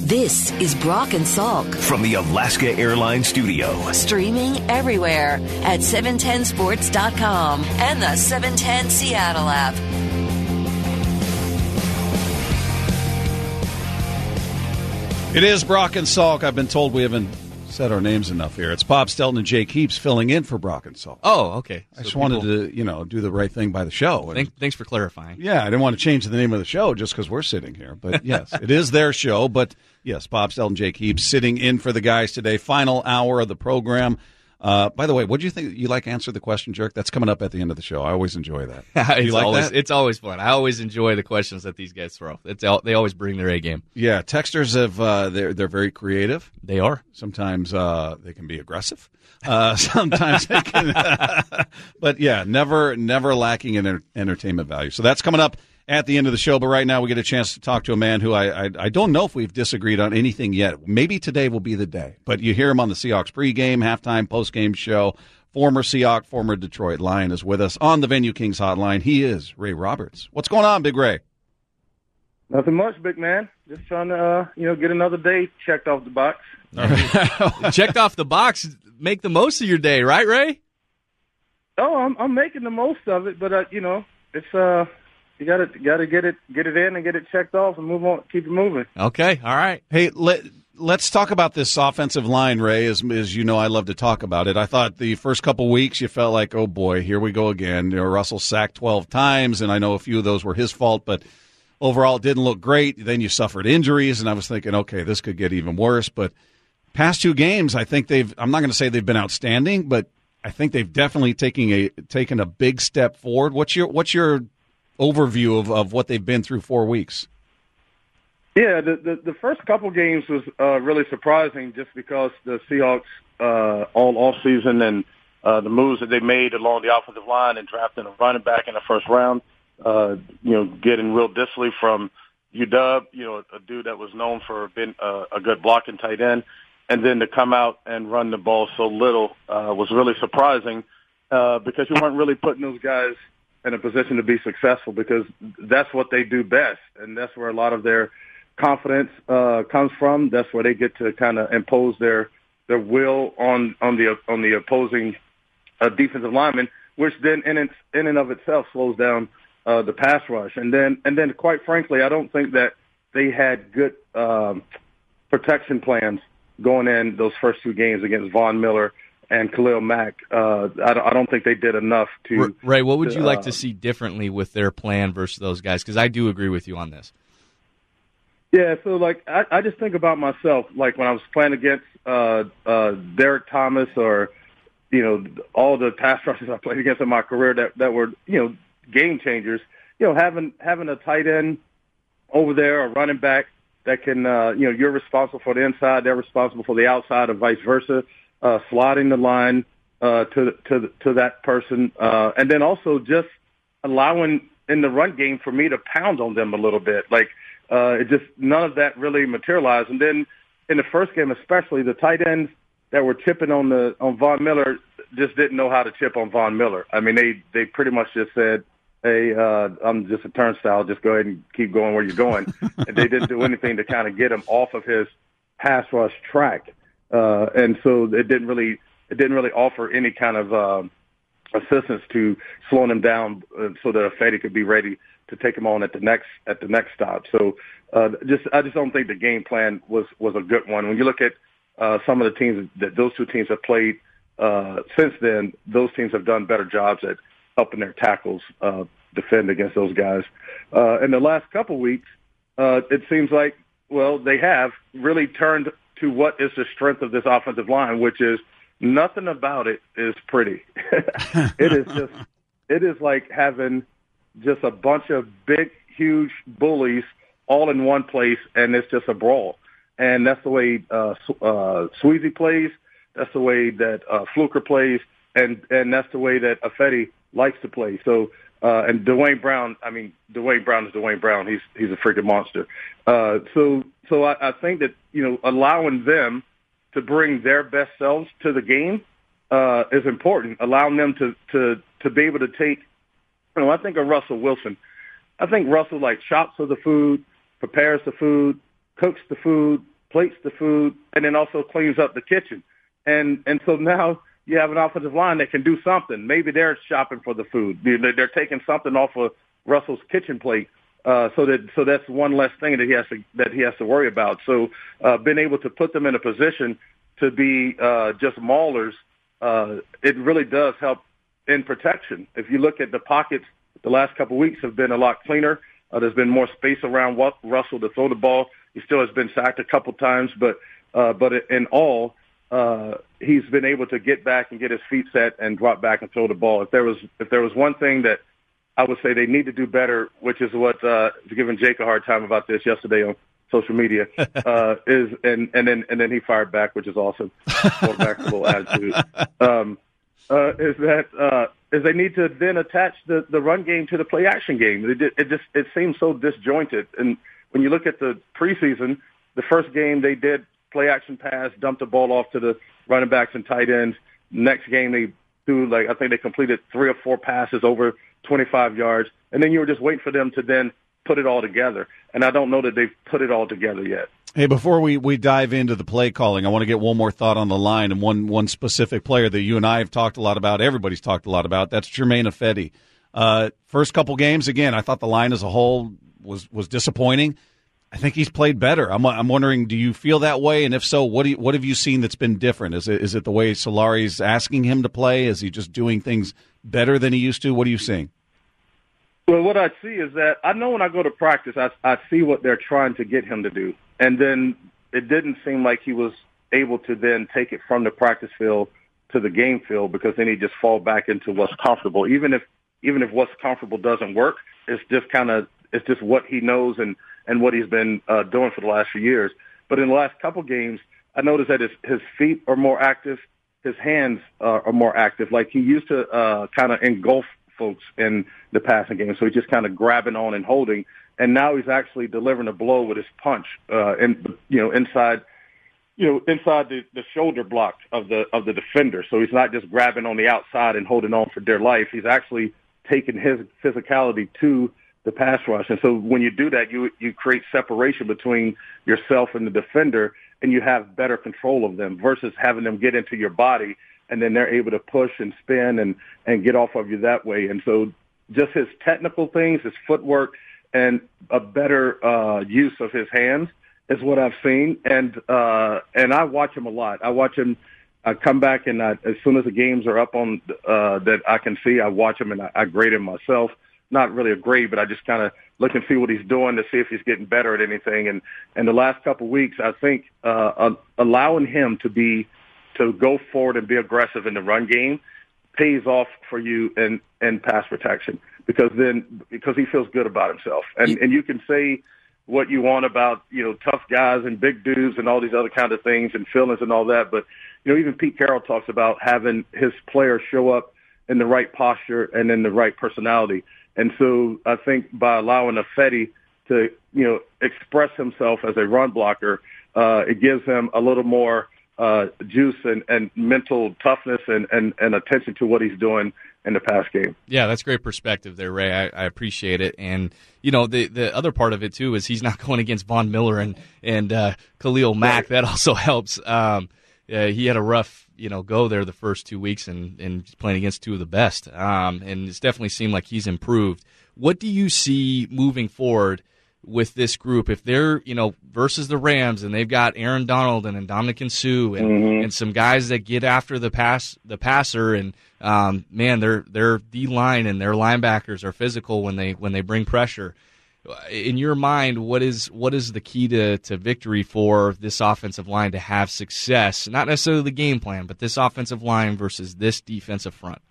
This is Brock and Salk from the Alaska Airlines studio. Streaming everywhere at 710sports.com and the 710 Seattle app. It is Brock and Salk. I've been told we haven't said our names enough here. It's Bob Stelton and Jake Heaps filling in for Brock and Salk. Oh, okay. I just wanted to, do the right thing by the show. Thanks for clarifying. Yeah, I didn't want to change the name of the show just because we're sitting here. But yes, it is their show. But yes, Bob Stelton, Jake Heaps sitting in for the guys today. Final hour of the program. By the way, what do you think? You like Answer the Question, Jerk? That's coming up at the end of the show. I always enjoy that. You like that? It's always fun. I always enjoy the questions that these guys throw. They always bring their A game. Yeah, texters they're very creative. They are. Sometimes they can be aggressive. Sometimes they can, but yeah, never lacking in entertainment value. So that's coming up at the end of the show. But right now, we get a chance to talk to a man who I don't know if we've disagreed on anything yet. Maybe today will be the day. But you hear him on the Seahawks pregame, halftime, postgame show. Former Seahawk, former Detroit Lion is with us on the Venue Kings hotline. He is Ray Roberts. What's going on, Big Ray? Nothing much, big man. Just trying to, get another day checked off the box. Checked off the box. Make the most of your day, right, Ray? Oh, I'm making the most of it, but it's you got to get it in and get it checked off and move on, keep it moving. Okay, all right. Hey, let's talk about this offensive line, Ray. As you know, I love to talk about it. I thought the first couple weeks you felt like, oh boy, here we go again. Russell sacked 12 times, and I know a few of those were his fault, but overall it didn't look great. Then you suffered injuries, and I was thinking, okay, this could get even worse. But past two games, I think I'm not going to say they've been outstanding, but I think they've definitely taken a big step forward. What's your overview of what they've been through 4 weeks? Yeah, the first couple games was really surprising just because the Seahawks all offseason and the moves that they made along the offensive line and drafting a running back in the first round, getting Will Dissly from UW, a dude that was known for being a good blocking tight end, and then to come out and run the ball so little was really surprising because you weren't really putting those guys in a position to be successful because that's what they do best, and that's where a lot of their confidence comes from. That's where they get to kind of impose their will on the opposing defensive lineman, which then in and of itself slows down the pass rush. And then quite frankly, I don't think that they had good protection plans going in those first two games against Von Miller and Khalil Mack. I don't think they did enough to. Ray, what would you like to see differently with their plan versus those guys? Because I do agree with you on this. Yeah, so I just think about myself, like when I was playing against Derek Thomas or all the pass rushers I played against in my career that were game changers. Having a tight end over there, a running back that can you're responsible for the inside, they're responsible for the outside, or vice versa. Slotting the line to that person, and then also just allowing in the run game for me to pound on them a little bit. It just none of that really materialized. And then in the first game, especially the tight ends that were chipping on Von Miller just didn't know how to chip on Von Miller. I mean, they pretty much just said, "Hey, I'm just a turnstile. Just go ahead and keep going where you're going." And they didn't do anything to kind of get him off of his pass rush track. And so it didn't really offer any kind of assistance to slowing him down so that Ifedi could be ready to take him on at the next stop. So I just don't think the game plan was a good one. When you look at some of the teams that those two teams have played since then, those teams have done better jobs at helping their tackles defend against those guys. In the last couple weeks, it seems like they have really turned to what is the strength of this offensive line, which is nothing about it is pretty. It is like having just a bunch of big, huge bullies all in one place, and it's just a brawl. And that's the way Sweezy plays. That's the way that Fluker plays, and that's the way that Ifedi likes to play. So, and Dwayne Brown is Dwayne Brown. He's a freaking monster. So I think that allowing them to bring their best selves to the game is important. Allowing them to be able to take. I think of Russell Wilson. I think Russell chops the food, prepares the food, cooks the food, plates the food, and then also cleans up the kitchen. And so now you have an offensive line that can do something. Maybe they're shopping for the food. They're taking something off of Russell's kitchen plate. So that's one less thing that he has to worry about. So being able to put them in a position to be just maulers, it really does help in protection. If you look at the pockets, the last couple of weeks have been a lot cleaner. There's been more space around Russell to throw the ball. He still has been sacked a couple times, but in all, he's been able to get back and get his feet set and drop back and throw the ball. If there was one thing that I would say they need to do better, which is what giving Jake a hard time about this yesterday on social media, is and then he fired back, which is awesome. Quarterback's attitude. Is they need to then attach the run game to the play action game. It seems so disjointed. And when you look at the preseason, the first game they did play action pass, dumped the ball off to the running backs and tight ends. Next game they threw I think they completed 3 or 4 passes over 25 yards, and then you were just waiting for them to then put it all together. And I don't know that they've put it all together yet. Hey, before we dive into the play calling, I want to get one more thought on the line and one specific player that you and I have talked a lot about, everybody's talked a lot about. That's Germain Ifedi. First couple games, again, I thought the line as a whole was disappointing. I think he's played better. I'm wondering, do you feel that way? And if so, what have you seen that's been different? Is it the way Solari's asking him to play? Is he just doing things better than he used to? What are you seeing? Well, what I see is that I know when I go to practice, I see what they're trying to get him to do. And then it didn't seem like he was able to then take it from the practice field to the game field, because then he just fall back into what's comfortable. Even if what's comfortable doesn't work, it's just what he knows and what he's been doing for the last few years. But in the last couple games, I noticed that his feet are more active, his hands are more active. Like he used to kind of engulf folks in the passing game, so he's just kind of grabbing on and holding. And now he's actually delivering a blow with his punch, inside the shoulder block of the defender. So he's not just grabbing on the outside and holding on for dear life. He's actually taking his physicality to the pass rush. And so when you do that, you create separation between yourself and the defender, and you have better control of them versus having them get into your body, and then they're able to push and spin and get off of you that way. And so just his technical things, his footwork, and a better use of his hands is what I've seen. And I watch him a lot. I watch him. I come back, and as soon as the games are up on that I can see, I watch him and I grade him myself. Not really a grade, but I just kind of look and see what he's doing to see if he's getting better at anything. And the last couple of weeks, I think allowing him to go forward and be aggressive in the run game pays off for you in pass protection, because he feels good about himself. And you can say what you want about, tough guys and big dudes and all these other kind of things and feelings and all that. But, even Pete Carroll talks about having his players show up in the right posture and in the right personality. And so I think by allowing Ifedi to, express himself as a run blocker, it gives him a little more juice and mental toughness and attention to what he's doing in the pass game. Yeah, that's great perspective there, Ray. I appreciate it. And, the other part of it, too, is he's not going against Von Miller and Khalil Mack. That also helps. He had a rough, go there the first 2 weeks and playing against two of the best. And it's definitely seemed like he's improved. What do you see moving forward with this group? If they're, versus the Rams, and they've got Aaron Donald and Ndamukong Suh and some guys that get after the passer, and their D-line and their linebackers are physical when they bring pressure. In your mind, what is the key to victory for this offensive line to have success? Not necessarily the game plan, but this offensive line versus this defensive front.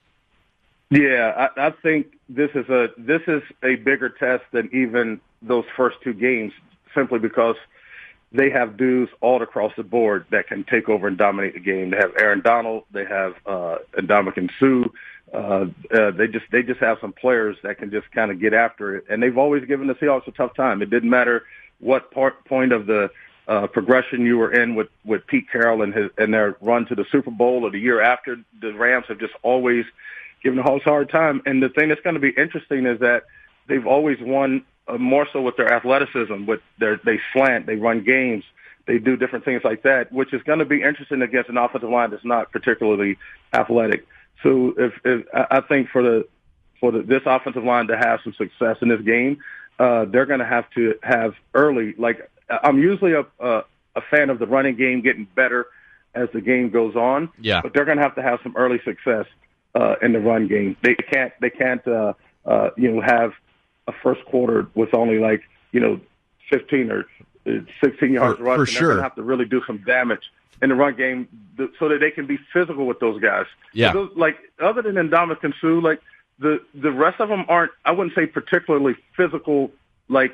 Yeah, I think this is a bigger test than even those first two games, simply because they have dudes all across the board that can take over and dominate the game. They have Aaron Donald, they have Ndamukong Suh. They just have some players that can just kind of get after it, and they've always given the Seahawks a tough time. It didn't matter what point of the progression you were in with Pete Carroll and their run to the Super Bowl, or the year after. The Rams have just always given the Hawks a hard time. And the thing that's going to be interesting is that they've always won more so with their athleticism. They slant, they run games, They do different things like that, which is going to be interesting against an offensive line that's not particularly athletic. So if I think for this offensive line to have some success in this game, they're going to have early. Like, I'm usually a fan of the running game getting better as the game goes on. Yeah. But they're going to have some early success in the run game. They can't have a first quarter with only 15 or 16 yards rushing. For sure. They're going to have to really do some damage in the run game so that they can be physical with those guys. Yeah. So, other than Ndamukong Suh, the rest of them aren't, I wouldn't say particularly physical, like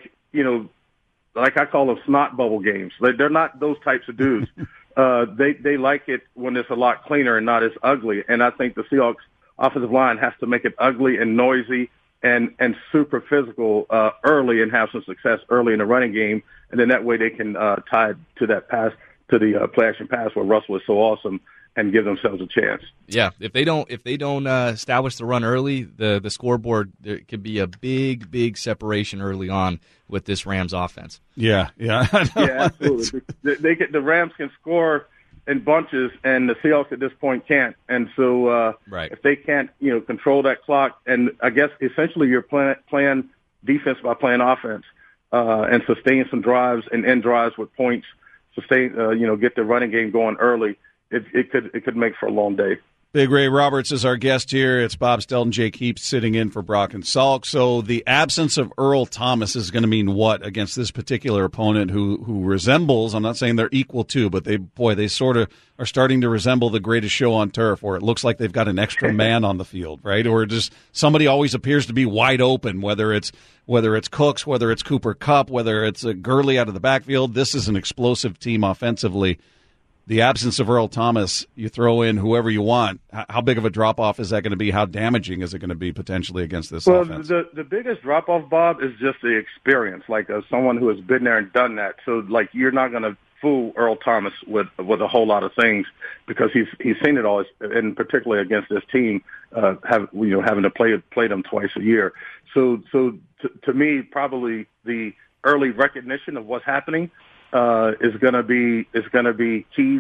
I call them snot bubble games. They're not those types of dudes. They like it when it's a lot cleaner and not as ugly. And I think the Seahawks offensive line has to make it ugly and noisy and super physical early and have some success early in the running game. And then that way they can tie it to that pass, to the play action pass where Russell is so awesome, and give themselves a chance. Yeah, if they don't establish the run early, the scoreboard, there could be a big separation early on with this Rams offense. Yeah, yeah, absolutely. The Rams can score in bunches, and the Seahawks at this point can't. And so, right. If they can't, control that clock, and I guess essentially you're playing defense by playing offense, and sustain some drives and end drives with points. Sustain, get the running game going early. It could make for a long day. Big Ray Roberts is our guest here. It's Bob Stelton, Jake Heaps sitting in for Brock and Salk. So the absence of Earl Thomas is going to mean what against this particular opponent who resembles, I'm not saying they're equal to, but they sort of are starting to resemble the greatest show on turf, where it looks like they've got an extra man on the field, right? Or just somebody always appears to be wide open, whether it's Cooks, whether it's Cooper Kupp, whether it's Gurley out of the backfield. This is an explosive team offensively. The absence of Earl Thomas, you throw in whoever you want. How big of a drop-off is that going to be? How damaging is it going to be potentially against this offense? The biggest drop-off, Bob, is just the experience, someone who has been there and done that. So, you're not going to fool Earl Thomas with a whole lot of things, because he's seen it all, and particularly against this team, having to play them twice a year. So to me, probably the early recognition of what's happening is going to be key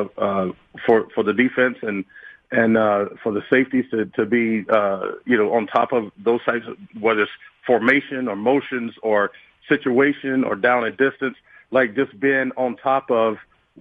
for the defense and for the safeties to be on top of those types of, whether it's formation or motions or situation or down and distance, just being on top of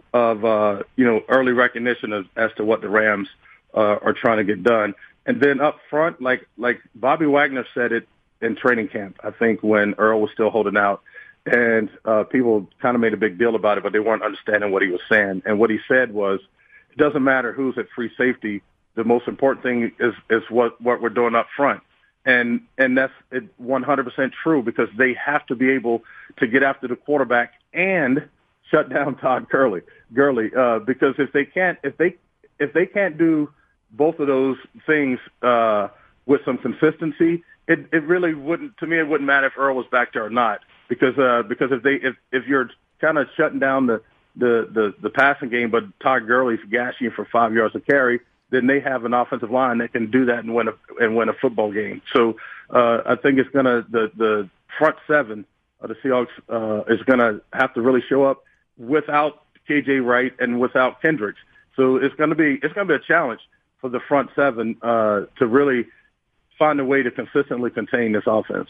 early recognition as to what the Rams are trying to get done. And then up front, like Bobby Wagner said it in training camp, I think, when Earl was still holding out. And people kind of made a big deal about it, but they weren't understanding what he was saying. And what he said was, it doesn't matter who's at free safety. The most important thing is what we're doing up front. And that's 100% true, because they have to be able to get after the quarterback and shut down Todd Gurley. Because if they can't do both of those things with some consistency, it really wouldn't, to me, it wouldn't matter if Earl was back there or not. Because if you're kind of shutting down the passing game, but Todd Gurley's gashing you for 5 yards of carry, then they have an offensive line that can do that and win a football game. So I think it's gonna the front seven of the Seahawks is gonna have to really show up without KJ Wright and without Kendricks. So it's gonna be a challenge for the front seven to really find a way to consistently contain this offense.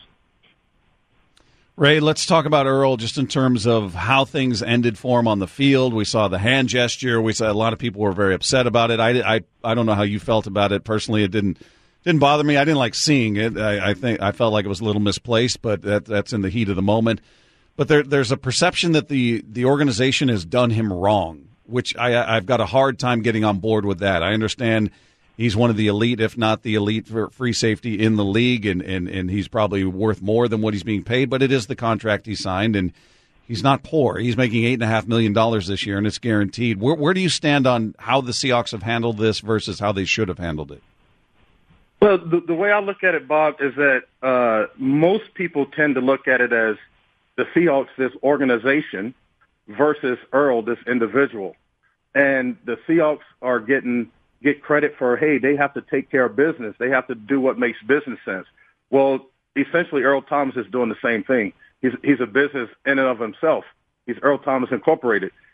Ray, let's talk about Earl just in terms of how things ended for him on the field. We saw the hand gesture. We saw a lot of people were very upset about it. I don't know how you felt about it. Personally, it didn't bother me. I didn't like seeing it. I think I felt like it was a little misplaced, but that's in the heat of the moment. But there's a perception that the organization has done him wrong, which I've got a hard time getting on board with that. I understand he's one of the elite, if not the elite, for free safety in the league, and he's probably worth more than what he's being paid, but it is the contract he signed, and he's not poor. He's making $8.5 million this year, and it's guaranteed. Where do you stand on how the Seahawks have handled this versus how they should have handled it? Well, the way I look at it, Bob, is that most people tend to look at it as the Seahawks, this organization, versus Earl, this individual. And the Seahawks are get credit for, hey, they have to take care of business. They have to do what makes business sense. Well, essentially, Earl Thomas is doing the same thing. He's a business in and of himself. He's Earl Thomas Incorporated.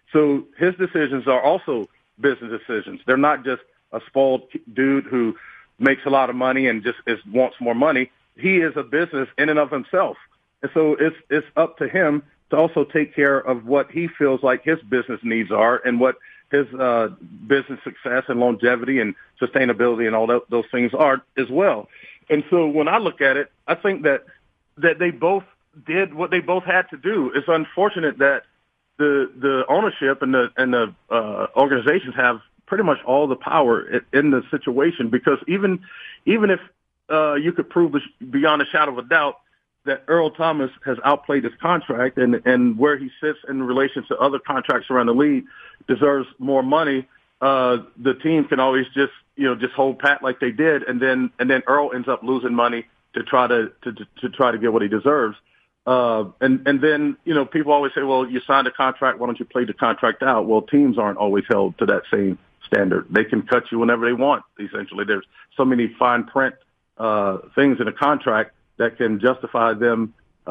So his decisions are also business decisions. They're not just a spoiled dude who makes a lot of money and just wants more money. He is a business in and of himself. And so it's up to him to also take care of what he feels like his business needs are and what his business success and longevity and sustainability and all those things are as well. And so when I look at it, I think that they both did what they both had to do. It's unfortunate that the ownership and the organizations have pretty much all the power in the situation, because even if you could prove beyond a shadow of a doubt that Earl Thomas has outplayed his contract and where he sits in relation to other contracts around the league deserves more money, the team can always just hold pat like they did, and then Earl ends up losing money to try to get what he deserves. And then people always say, well, you signed a contract, why don't you play the contract out? Well, teams aren't always held to that same standard. They can cut you whenever they want. Essentially, there's so many fine print things in a contract that can justify them,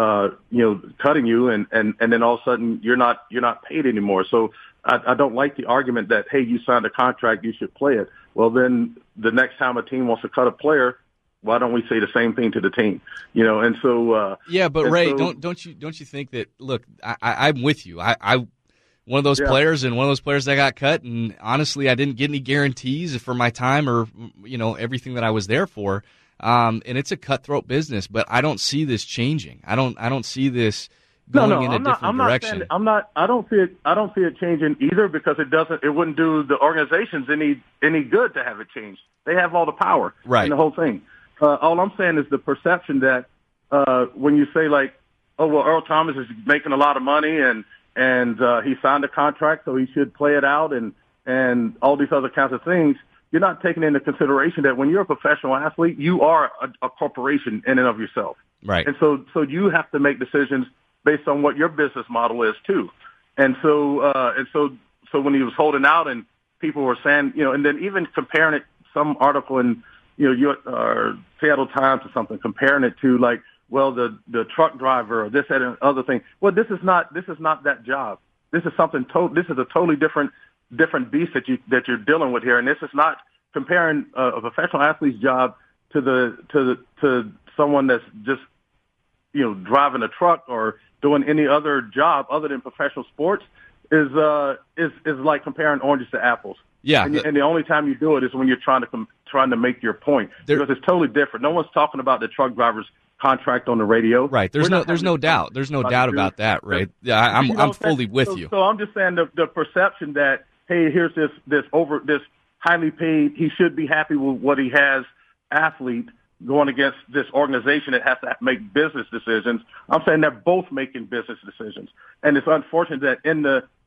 cutting you, and then all of a sudden you're not paid anymore. So I don't like the argument that, hey, you signed a contract, you should play it. Well, then the next time a team wants to cut a player, why don't we say the same thing to the team? And so yeah, but Ray, don't you think that? Look, I'm with you. I one of those players and one of those players that got cut, and honestly, I didn't get any guarantees for my time or everything that I was there for. And it's a cutthroat business, but I don't see this changing. I don't see this going in a different direction. I don't see it changing either, because it wouldn't do the organizations any good to have it changed. They have all the power in the whole thing. All I'm saying is the perception that when you say like, oh well, Earl Thomas is making a lot of money and he signed a contract, so he should play it out, and all these other kinds of things. You're not taking into consideration that when you're a professional athlete, you are a corporation in and of yourself. Right. And so you have to make decisions based on what your business model is too. And so when he was holding out and people were saying, and then even comparing it, some article in, your Seattle Times or something, comparing it to like, well, the truck driver or this, that, and other thing. Well, this is not that job. This is something this is a totally different beast that you're dealing with here, and this is not comparing a professional athlete's job to someone that's just driving a truck or doing any other job other than professional sports is like comparing oranges to apples. Yeah, and the only time you do it is when you're trying to make your point, because it's totally different. No one's talking about the truck driver's contract on the radio. Right. There's no doubt. There's no doubt about that, right? Yeah, I'm fully with you. So I'm just saying the perception that, hey, here's this highly paid, he should be happy with what he has athlete going against this organization that has to make business decisions. I'm saying they're both making business decisions, and it's unfortunate that in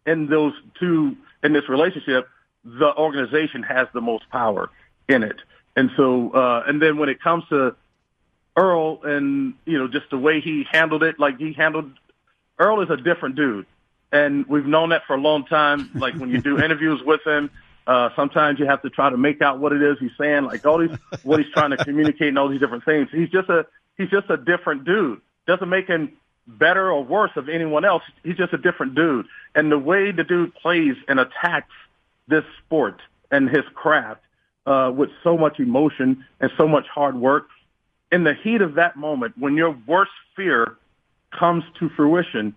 this relationship, the organization has the most power in it. And so, and then when it comes to Earl and just the way he handled it, Earl is a different dude. And we've known that for a long time. Like when you do interviews with him, sometimes you have to try to make out what it is he's saying, like what he's trying to communicate and all these different things. He's just a different dude. Doesn't make him better or worse of anyone else. He's just a different dude. And the way the dude plays and attacks this sport and his craft with so much emotion and so much hard work, in the heat of that moment, when your worst fear comes to fruition,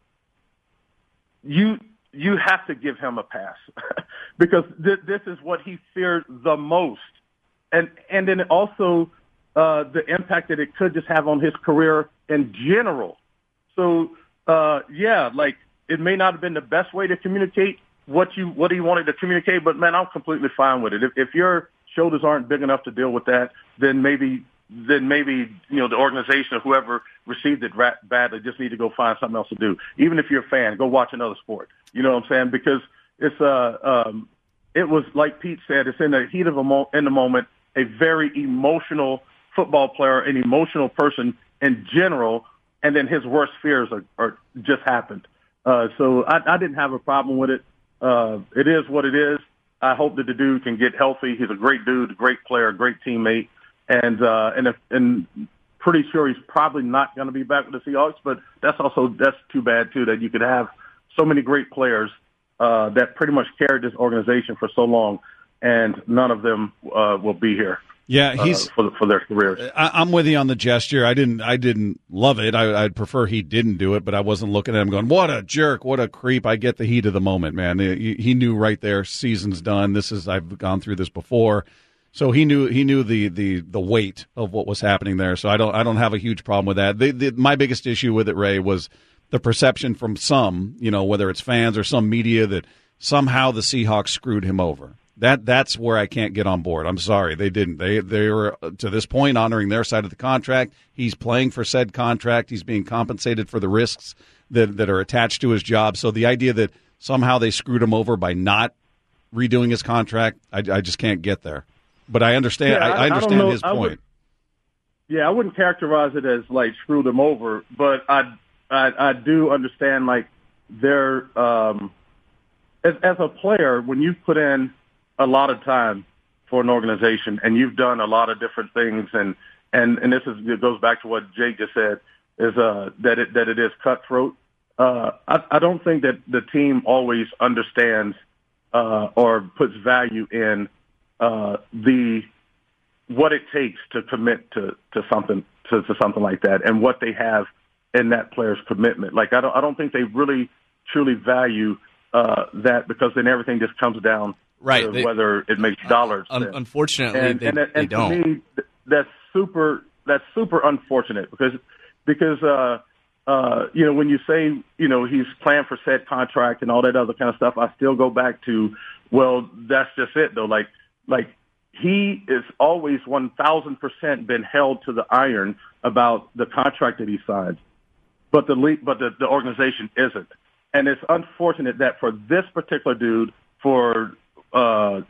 you have to give him a pass because this is what he feared the most. And then also the impact that it could just have on his career in general. So, it may not have been the best way to communicate what he wanted to communicate, but man, I'm completely fine with it. If your shoulders aren't big enough to deal with that, then maybe the organization or whoever received it badly just need to go find something else to do. Even if you're a fan, go watch another sport. You know what I'm saying? Because it's it was like Pete said, it's in the heat of in the moment, a very emotional football player, an emotional person in general, and then his worst fears are just happened. So I didn't have a problem with it. It is what it is. I hope that the dude can get healthy. He's a great dude, a great player, a great teammate. And pretty sure he's probably not going to be back with the Seahawks, but that's too bad too, that you could have so many great players that pretty much carried this organization for so long, and none of them will be here. Yeah, he's for their careers. I'm with you on the gesture. I didn't love it. I'd prefer he didn't do it, but I wasn't looking at him going, "What a jerk! What a creep!" I get the heat of the moment, man. He knew right there. Season's done. I've gone through this before, so he knew the weight of what was happening there. So I don't have a huge problem with that. My biggest issue with it, Ray, was the perception from some, whether it's fans or some media, that somehow the Seahawks screwed him over. That's where I can't get on board. I'm sorry, they didn't. They were, to this point, honoring their side of the contract. He's playing for said contract. He's being compensated for the risks that are attached to his job. So the idea that somehow they screwed him over by not redoing his contract, I just can't get there. But I understand. Yeah, I understand his point. I wouldn't characterize it as like screwed him over, but I do understand like their as a player, when you put in a lot of time for an organization and you've done a lot of different things, and it goes back to what Jake just said, is that it is cutthroat. I don't think that the team always understands or puts value in what it takes to commit to something like that, and what they have in that player's commitment. Like I don't think they really truly value that, because then everything just comes down to whether it makes dollars. Unfortunately, they don't. To me, that's super unfortunate because when you say he's playing for said contract and all that other kind of stuff, I still go back to, well, that's just it though. Like he is always 1,000% been held to the iron about the contract that he signed, but the organization isn't. And it's unfortunate that for this particular dude, for the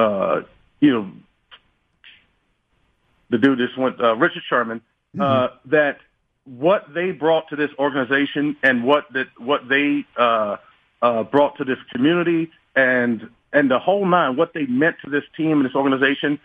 dude just went, Richard Sherman, that what they brought to this organization and what they brought to this community and the whole nine, what they meant to this team and this organization,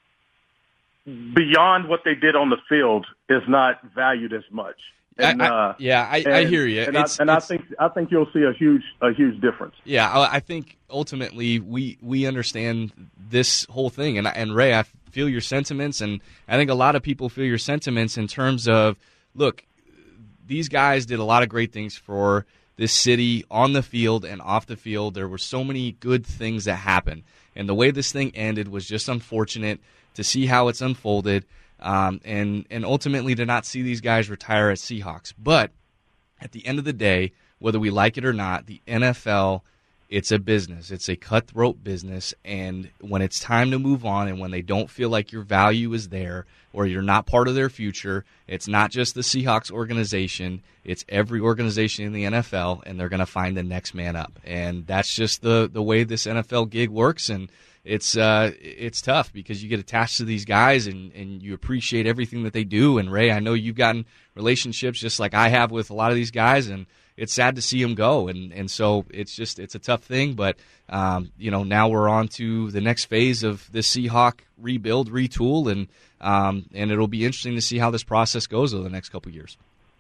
beyond what they did on the field, is not valued as much. And, I hear you. I think you'll see a huge difference. Yeah, I think ultimately we understand this whole thing, and Ray, I feel your sentiments, and I think a lot of people feel your sentiments in terms of, look, these guys did a lot of great things for this city on the field and off the field. There were so many good things that happened, and the way this thing ended was just unfortunate to see how it's unfolded. And ultimately to not see these guys retire as Seahawks. But at the end of the day, whether we like it or not, the NFL, it's a business. It's a cutthroat business. And when it's time to move on and when they don't feel like your value is there or you're not part of their future, it's not just the Seahawks organization. It's every organization in the NFL, and they're going to find the next man up. And that's just the way this NFL gig works. And it's tough because you get attached to these guys and you appreciate everything that they do. And Ray, I know you've gotten relationships just like I have with a lot of these guys, and it's sad to see them go. And so it's a tough thing. But now we're on to the next phase of this Seahawk rebuild, retool, and it'll be interesting to see how this process goes over the next couple of years.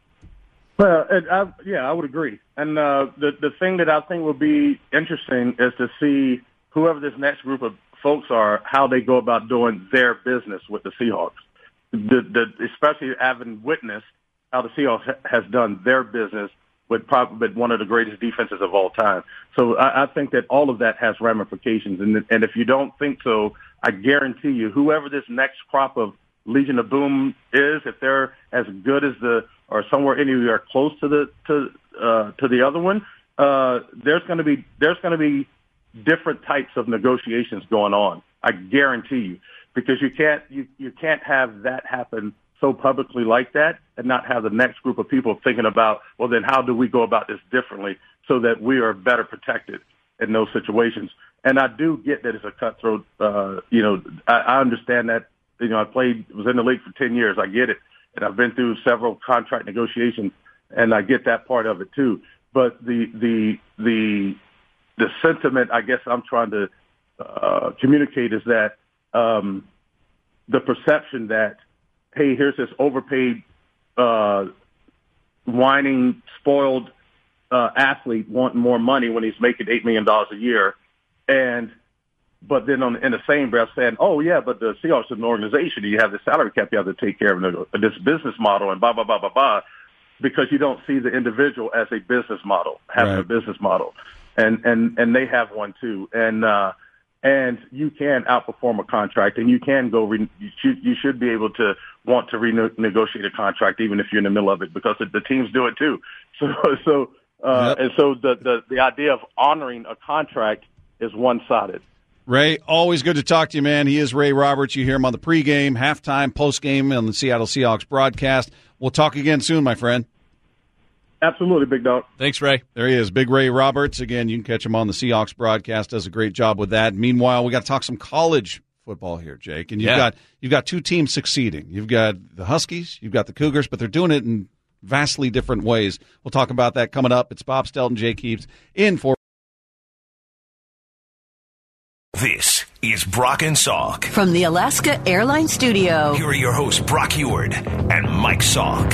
Well, I would agree. And the thing that I think will be interesting is to see whoever this next group of folks are, how they go about doing their business with the Seahawks. Especially having witnessed how the Seahawks has done their business with probably one of the greatest defenses of all time. So I think that all of that has ramifications. And if you don't think so, I guarantee you, whoever this next crop of Legion of Boom is, if they're as good as or somewhere anywhere close to the other one, there's going to be different types of negotiations going on. I guarantee you, because you can't have that happen so publicly like that and not have the next group of people thinking about, well, then how do we go about this differently so that we are better protected in those situations? And I do get that it's a cutthroat. I understand that. I was in the league for 10 years. I get it. And I've been through several contract negotiations, and I get that part of it too. But the sentiment, I guess I'm trying to communicate, is that the perception that, hey, here's this overpaid, whining, spoiled athlete wanting more money when he's making $8 million a year, but then in the same breath saying, "Oh yeah, but the Seahawks is an organization. You have the salary cap you have to take care of this business model and blah blah blah blah blah," because you don't see the individual as a business model, having a business model, and they have one too, and you can outperform a contract, and you can go. You should be able to want to renegotiate a contract even if you're in the middle of it, because the teams do it too. And so the idea of honoring a contract is one-sided. Ray, always good to talk to you, man. He is Ray Roberts. You hear him on the pregame, halftime, postgame on the Seattle Seahawks broadcast. We'll talk again soon, my friend. Absolutely, big dog. Thanks, Ray. There he is, Big Ray Roberts. Again, you can catch him on the Seahawks broadcast. Does a great job with that. Meanwhile, we got to talk some college football here, Jake. And you've got two teams succeeding. You've got the Huskies, you've got the Cougars, but they're doing it in vastly different ways. We'll talk about that coming up. It's Bob Stelton, Jake Heaps, in for. This is Brock and Salk. From the Alaska Airlines Studio. Here are your hosts, Brock Heward and Mike Salk.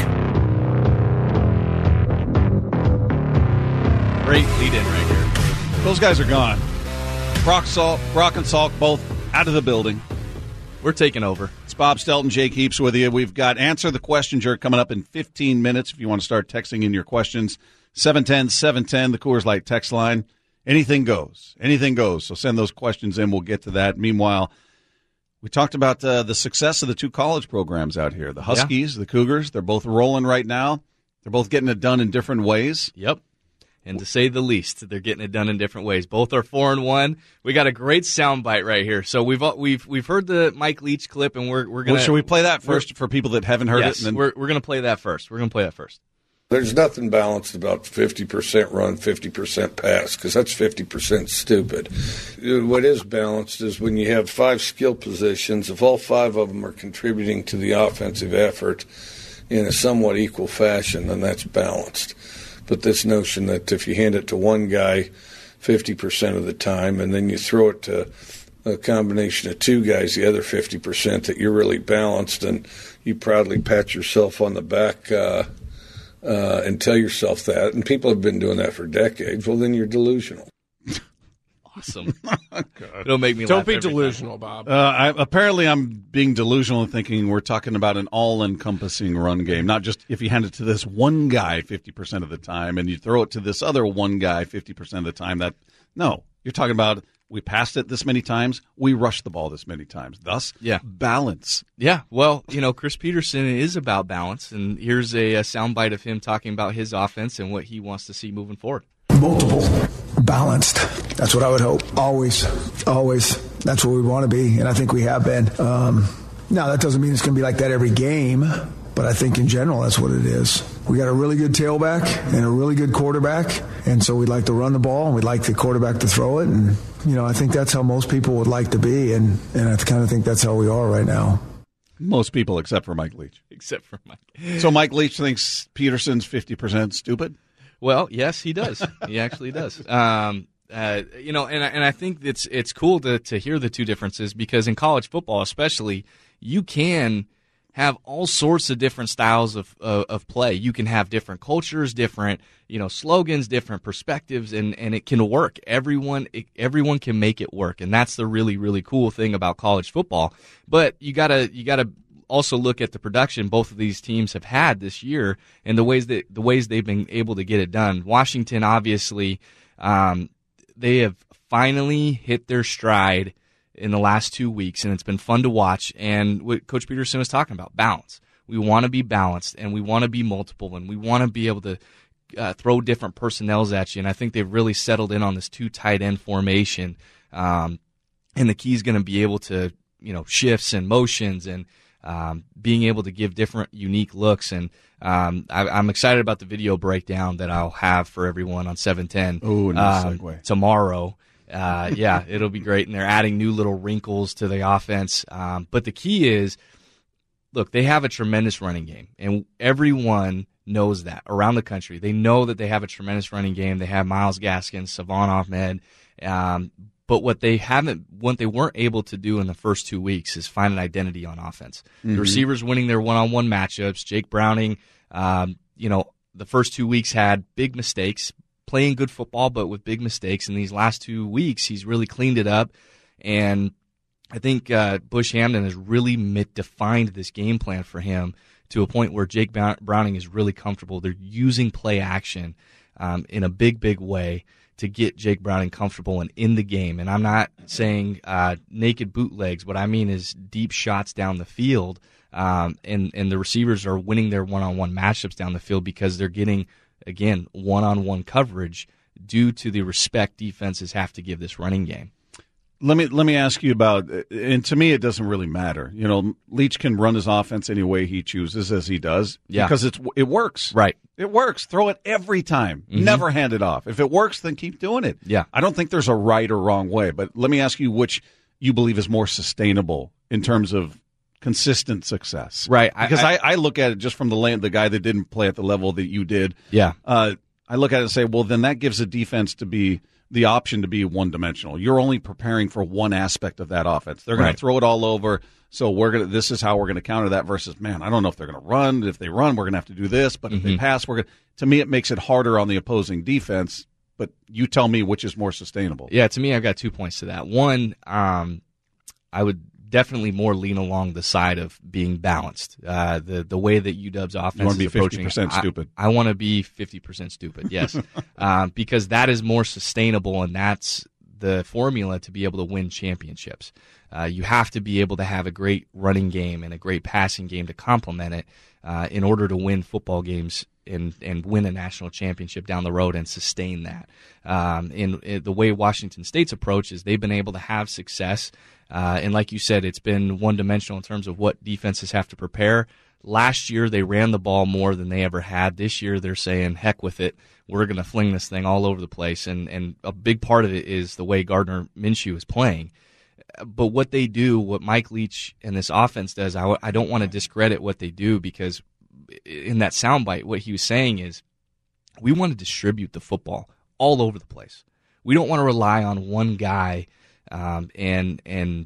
Great lead-in right here. Those guys are gone. Brock and Salk both out of the building. We're taking over. It's Bob Stelton, Jake Heaps with you. We've got Answer the Question Jerk coming up in 15 minutes if you want to start texting in your questions. 710-710, the Coors Light text line. Anything goes. Anything goes. So send those questions in. We'll get to that. Meanwhile, we talked about the success of the two college programs out here. The Huskies, the Cougars, they're both rolling right now. They're both getting it done in different ways. Yep. And to say the least, they're getting it done in different ways. Both are 4-1. We got a great soundbite right here. So we've heard the Mike Leach clip, and we're gonna. Well, should we play that first for people that haven't heard it? And then we're gonna play that first. There's nothing balanced about 50% run, 50% pass, because that's 50% stupid. What is balanced is when you have 5 skill positions, if all 5 of them are contributing to the offensive effort in a somewhat equal fashion, then that's balanced. But this notion that if you hand it to one guy 50% of the time and then you throw it to a combination of 2 guys, the other 50%, that you're really balanced, and you proudly pat yourself on the back and tell yourself that, and people have been doing that for decades, well, then you're delusional. Awesome. It'll make me Don't laugh be delusional, Bob. Apparently I'm being delusional and thinking we're talking about an all-encompassing run game, not just if you hand it to this one guy 50% of the time and you throw it to this other one guy 50% of the time. No, you're talking about we passed it this many times, we rushed the ball this many times. Thus, balance. Yeah, well, Chris Peterson is about balance, and here's a soundbite of him talking about his offense and what he wants to see moving forward. Multiple, balanced. That's what I would hope. Always. That's what we want to be, and I think we have been. Now, that doesn't mean it's going to be like that every game, but I think in general that's what it is. We got a really good tailback and a really good quarterback, and so we'd like to run the ball, and we'd like the quarterback to throw it, and I think that's how most people would like to be, and I kind of think that's how we are right now. Most people except for Mike Leach. Except for Mike. So Mike Leach thinks Peterson's 50% stupid? Well, yes, he does. He actually does. And I think it's cool to hear the two differences, because in college football especially, you can have all sorts of different styles of play. You can have different cultures, different slogans, different perspectives, and it can work. Everyone can make it work, and that's the really, really cool thing about college football. But you gotta also look at the production both of these teams have had this year and the ways they've been able to get it done. Washington, obviously, they have finally hit their stride in the last 2 weeks, and it's been fun to watch. And what Coach Peterson was talking about, balance. We want to be balanced, and we want to be multiple, and we want to be able to throw different personnels at you. And I think they've really settled in on this 2 tight end formation. And the key is going to be able to, shifts and motions and being able to give different unique looks. And I'm excited about the video breakdown that I'll have for everyone on 710 tomorrow. It'll be great. And they're adding new little wrinkles to the offense. But the key is, look, they have a tremendous running game, and everyone knows that around the country. They know that they have a tremendous running game. They have Myles Gaskin, Savon Ahmed. But what they weren't able to do in the first 2 weeks is find an identity on offense. Mm-hmm. The receivers winning their one-on-one matchups. Jake Browning, the first 2 weeks had big mistakes, playing good football, but with big mistakes. In these last 2 weeks, he's really cleaned it up, and I think Bush Hamdan has really defined this game plan for him to a point where Jake Browning is really comfortable. They're using play action in a big way to get Jake Browning comfortable and in the game. And I'm not saying naked bootlegs. What I mean is deep shots down the field, and the receivers are winning their one-on-one matchups down the field because they're getting, again, one-on-one coverage due to the respect defenses have to give this running game. Let me ask you about, and to me it doesn't really matter. You know, Leach can run his offense any way he chooses, as he does, because it works. Right. It works. Throw it every time. Mm-hmm. Never hand it off. If it works, then keep doing it. Yeah. I don't think there's a right or wrong way, but let me ask you which you believe is more sustainable in terms of consistent success. Right. Because I look at it just from the guy that didn't play at the level that you did. Yeah. I look at it and say, well, then that gives a defense to be the option to be one-dimensional. You're only preparing for one aspect of that offense. They're going to throw it all over, so this is how we're going to counter that versus, man, I don't know if they're going to run. If they run, we're going to have to do this, but if they pass, to me, it makes it harder on the opposing defense, but you tell me which is more sustainable. Yeah, to me, I've got 2 points to that. One, I would definitely more lean along the side of being balanced. The way that UW's offense you want to is be approaching, 50% stupid. I want to be 50% stupid, yes, because that is more sustainable, and that's the formula to be able to win championships. You have to be able to have a great running game and a great passing game to complement it in order to win football games and win a national championship down the road and sustain that. In the way Washington State's approach is they've been able to have success. And like you said, it's been one-dimensional in terms of what defenses have to prepare. Last year, they ran the ball more than they ever had. This year, they're saying, heck with it. We're going to fling this thing all over the place. And a big part of it is the way Gardner Minshew is playing. But what they do, what Mike Leach and this offense does, I don't want to discredit what they do, because in that soundbite, what he was saying is we want to distribute the football all over the place. We don't want to rely on one guy and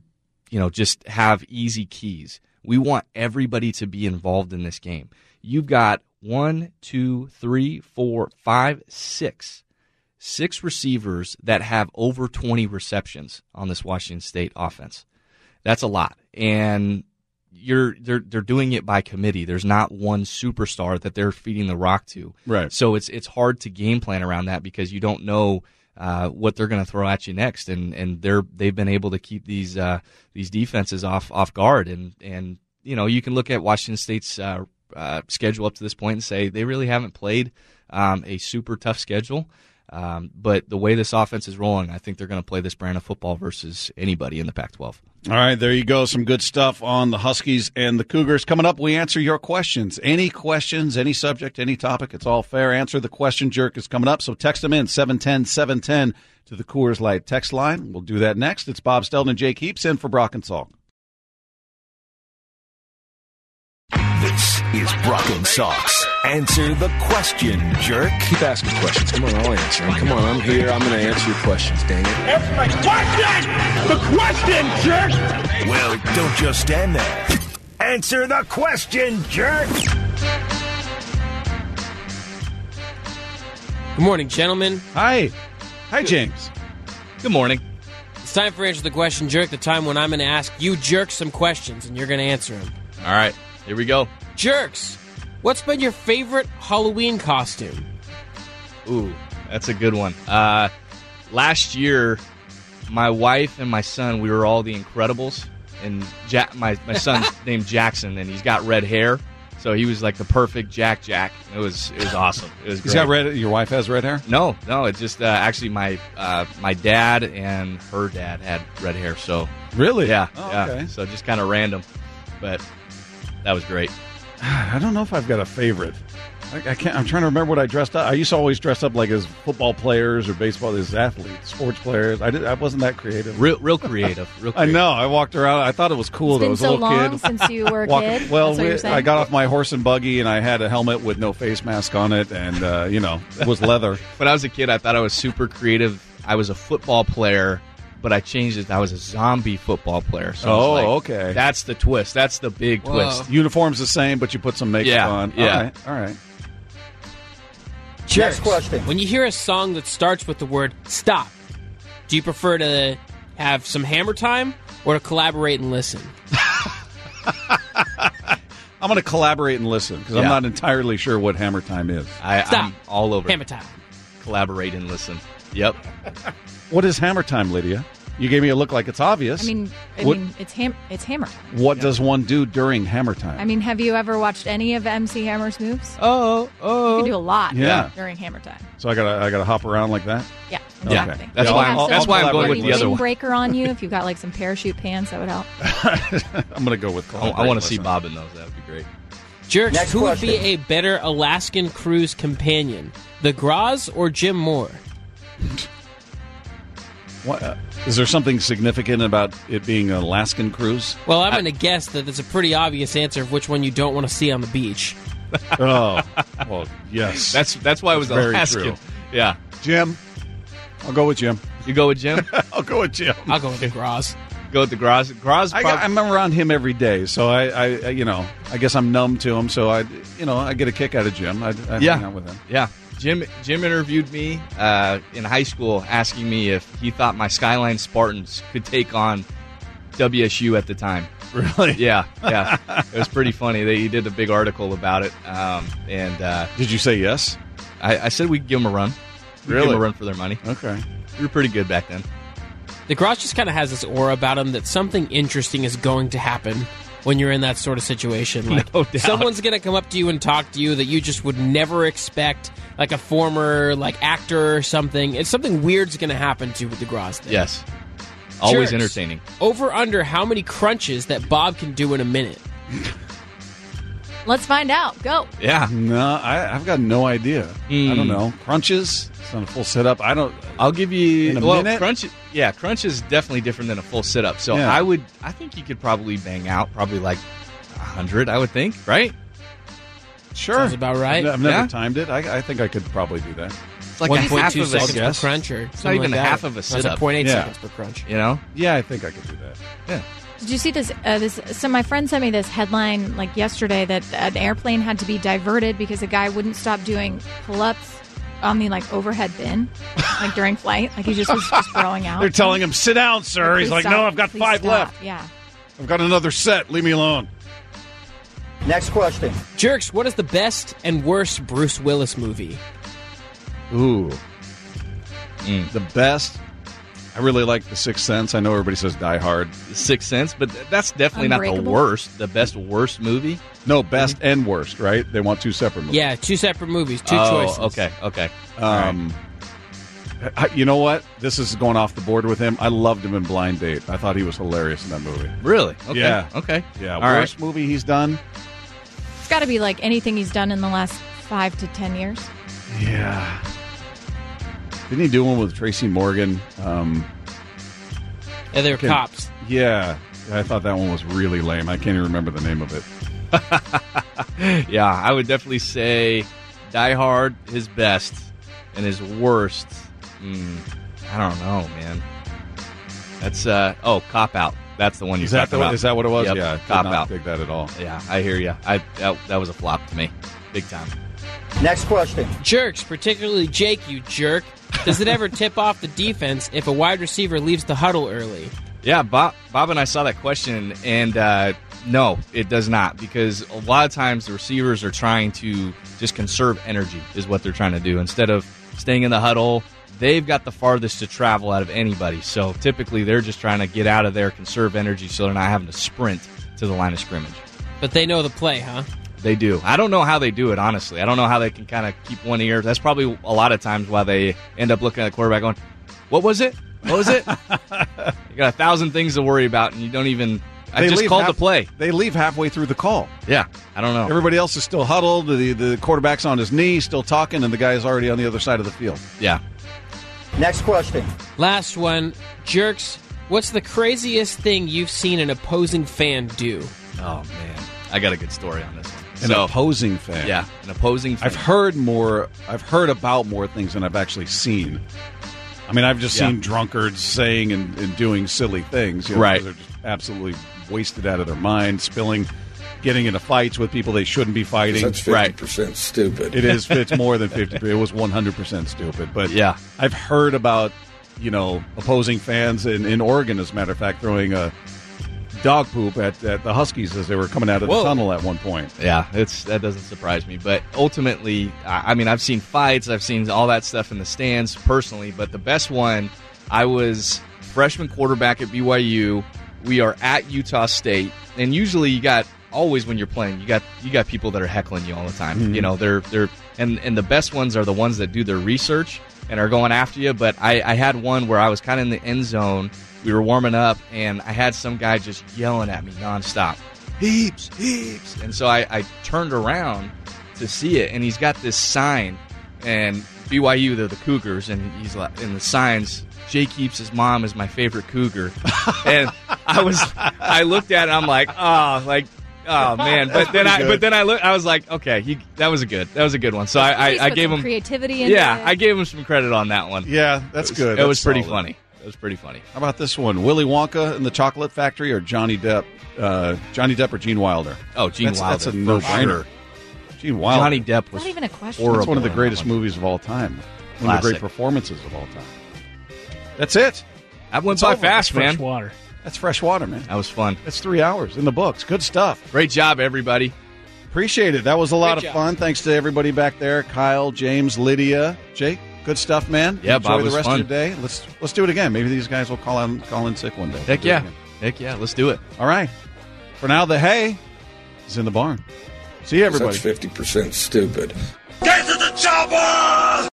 just have easy keys. We want everybody to be involved in this game. You've got 6 receivers that have over 20 receptions on this Washington State offense. That's a lot, and they're doing it by committee. There's not one superstar that they're feeding the rock to. Right. So it's hard to game plan around that because you don't know what they're going to throw at you next, and they've been able to keep these defenses off guard, and you can look at Washington State's schedule up to this point and say they really haven't played a super tough schedule. But the way this offense is rolling, I think they're going to play this brand of football versus anybody in the Pac-12. All right, there you go. Some good stuff on the Huskies and the Cougars. Coming up, we answer your questions. Any questions, any subject, any topic, it's all fair. Answer the Question Jerk is coming up, so text them in, 710-710 to the Coors Light text line. We'll do that next. It's Bob Stelton and Jake Heaps in for Brock and Salk. This is Brock and Salk's Answer the Question Jerk. Keep asking questions. Come on, I'll answer them. Come on, I'm here. I'm going to answer your questions, dang it. Answer my question! The question, jerk! Well, don't just stand there. Answer the question, jerk! Good morning, gentlemen. Hi, James. Good morning. It's time for Answer the Question, Jerk, the time when I'm going to ask you jerks some questions, and you're going to answer them. All right, here we go. Jerks, what's been your favorite Halloween costume? Ooh, that's a good one. Last year, my wife and my son, we were all the Incredibles, and my son's named Jackson, and he's got red hair, so he was like the perfect Jack. It was awesome. It was great. He's got red. Your wife has red hair? No, it's just actually my dad and her dad had red hair. So really, yeah. Okay. So just kind of random, but that was great. I don't know if I've got a favorite. I can't. I'm trying to remember what I dressed up. I used to always dress up like as football players or baseball as athletes, sports players. I wasn't that creative. Real creative. I know. I walked around. I thought it was cool. It's been I was so a little long kid. since you were a kid. Well, I got off my horse and buggy, and I had a helmet with no face mask on it, and it was leather. When I was a kid, I thought I was super creative. I was a football player, but I changed it. I was a zombie football player. So okay. That's the twist. That's the big twist. Uniform's the same, but you put some makeup on. Yeah. All right. Next question. When you hear a song that starts with the word stop, do you prefer to have some hammer time or to collaborate and listen? I'm going to collaborate and listen because I'm not entirely sure what hammer time is. I'm all over hammer time. Collaborate and listen. Yep. What is hammer time, Lydia? You gave me a look like it's obvious. I mean, it's hammer time. What does one do during hammer time? I mean, have you ever watched any of MC Hammer's moves? Oh. You can do a lot Yeah. during hammer time. So I gotta hop around like that? Yeah, Okay. exactly. That's why I'm going with the other one. Windbreaker on you. If you've got like some parachute pants, that would help. I'm going to go with I want to see Bob in those. That would be great. Jerks, who would be a better Alaskan cruise companion, the Graz or Jim Moore? What, is there something significant about it being an Alaskan cruise? Well, I'm going to guess that there's a pretty obvious answer of which one you don't want to see on the beach. Oh, well, yes. That's why it was very Alaskan. true. Yeah. Jim. I'll go with Jim. You go with Jim? I'll go with Jim. I'll go with the Graz. Go with the Graz. I'm around him every day, so I guess I'm numb to him. So I get a kick out of Jim. I hang out with him. Yeah. Jim interviewed me in high school, asking me if he thought my Skyline Spartans could take on WSU at the time. Really? Yeah. It was pretty funny. He did a big article about it. Did you say yes? I said we'd give them a run. Really? Give them a run for their money. Okay. We were pretty good back then. The Graz just kind of has this aura about him that something interesting is going to happen when you're in that sort of situation. Like, no doubt. Someone's going to come up to you and talk to you that you just would never expect, like a former actor or something. It's something weird's going to happen to with the Graz thing. Yes. Always Jerks. entertaining. Over under how many crunches that Bob can do in a minute? Let's find out. Go. Yeah. No, I've got no idea. I don't know. Crunches? It's not a full setup. I'll give you in a minute. Crunch is definitely different than a full sit up. So Yeah. I think you could probably bang out like 100, I would think, right? Sure. Sounds about right. I've never timed it. I think I could probably do that. It's like a half 1.2 of a seconds per guess. crunch, or It's not even like that. half of a sit That's up. 0.8 Yeah. seconds per crunch. You know? Yeah, I think I could do that. Yeah. Did you see this? So my friend sent me this headline yesterday that an airplane had to be diverted because a guy wouldn't stop doing pull-ups on the overhead bin during flight. He just was just throwing out. They're telling him, sit down, sir. He's Please like, stop. no, I've got Please 5 stop. left. Yeah. I've got another set. Leave me alone. Next question. Jerks, what is the best and worst Bruce Willis movie? Ooh. The best. I really like The Sixth Sense. I know everybody says Die Hard. The Sixth Sense, but that's definitely not the Unbreakable? worst. The worst movie? No, best and worst, right? They want 2 separate movies. Yeah, 2 separate movies, 2 choices. Okay. You know what? This is going off the board with him. I loved him in Blind Date. I thought he was hilarious in that movie. Really? Okay. Yeah. Okay. Yeah. All Worst movie he's done? It's got to be anything he's done in the last 5 to 10 years. Yeah. Didn't he do one with Tracy Morgan? Yeah, they were cops. Yeah. I thought that one was really lame. I can't even remember the name of it. Yeah, I would definitely say Die Hard, his best, and his worst. I don't know, man. That's Cop Out. That's the one you're talking about. Is that what it was? Yep. Yeah, Cop did not Out. dig that at all. Yeah, I hear you. That was a flop to me, big time. Next question. Jerks, particularly Jake, you jerk. Does it ever tip off the defense if a wide receiver leaves the huddle early? Yeah, Bob and I saw that question, and no, it does not, because a lot of times the receivers are trying to just conserve energy is what they're trying to do. Instead of staying in the huddle, they've got the farthest to travel out of anybody. So typically they're just trying to get out of there, conserve energy, so they're not having to sprint to the line of scrimmage. But they know the play, huh? They do. I don't know how they do it, honestly. I don't know how they can kind of keep one ear. That's probably a lot of times why they end up looking at the quarterback going, what was it? What was it? You got 1,000 things to worry about, and you don't even... I just called the play. They leave halfway through the call. Yeah, I don't know. Everybody else is still huddled. The quarterback's on his knee, still talking, and the guy's already on the other side of the field. Yeah. Next question. Last one. Jerks, what's the craziest thing you've seen an opposing fan do? Oh, man. I got a good story on this one. An opposing fan. Yeah, an opposing fan. I've heard about more things than I've actually seen. I mean, I've just seen drunkards saying and doing silly things. Right. They're just absolutely wasted out of their mind, getting into fights with people they shouldn't be fighting. That's 50% stupid. It is. It's more than 50%. It was 100% stupid. But yeah, I've heard about, opposing fans in Oregon, as a matter of fact, throwing a dog poop at the Huskies as they were coming out of the tunnel at one point. Yeah, that doesn't surprise me. But ultimately, I've seen fights, I've seen all that stuff in the stands personally. But the best one, I was freshman quarterback at BYU. We are at Utah State, and usually you got always when you're playing, you got people that are heckling you all the time. Mm-hmm. They're and the best ones are the ones that do their research and are going after you. But I had one where I was kind of in the end zone. We were warming up, and I had some guy just yelling at me nonstop, heaps. And so I turned around to see it, and he's got this sign, and BYU, they're the Cougars, and he's like, in the signs, Jake Heaps' mom is my favorite Cougar. And I looked at it, and I'm like, oh man. But then I was like, okay, that was a good one. So I gave him creativity in it. I gave him some credit on that one. Yeah, that's good. It was pretty funny. It was pretty funny. How about this one? Willy Wonka and the Chocolate Factory, or Johnny Depp? Johnny Depp or Gene Wilder? Oh, Gene Wilder. That's a no-brainer. Gene Wilder. Johnny Depp was not even a question. Horrible. It's one of the greatest movies of all time. One of the great performances of all time. That's it. That went by fast, man. Fresh water. That's fresh water, man. That was fun. That's 3 hours in the books. Good stuff. Great job, everybody. Appreciate it. That was a lot of fun. Thanks to everybody back there. Kyle, James, Lydia, Jake. Good stuff, man. Yeah, Enjoy Bob, the was rest fun. of your day. Let's do it again. Maybe these guys will call in sick one day. Heck yeah, let's do it. All right. For now, the hay is in the barn. See you, everybody. That's 50% stupid. Get to the chopper!